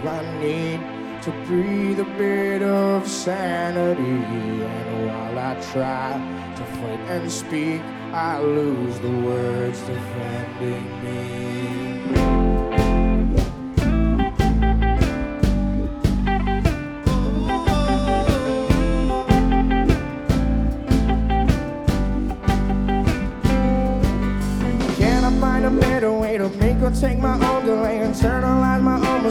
I need to breathe a bit of sanity. And while I try to fight and speak, I lose the words defending me. Can I find a better way to make or take my own delay, internalize my own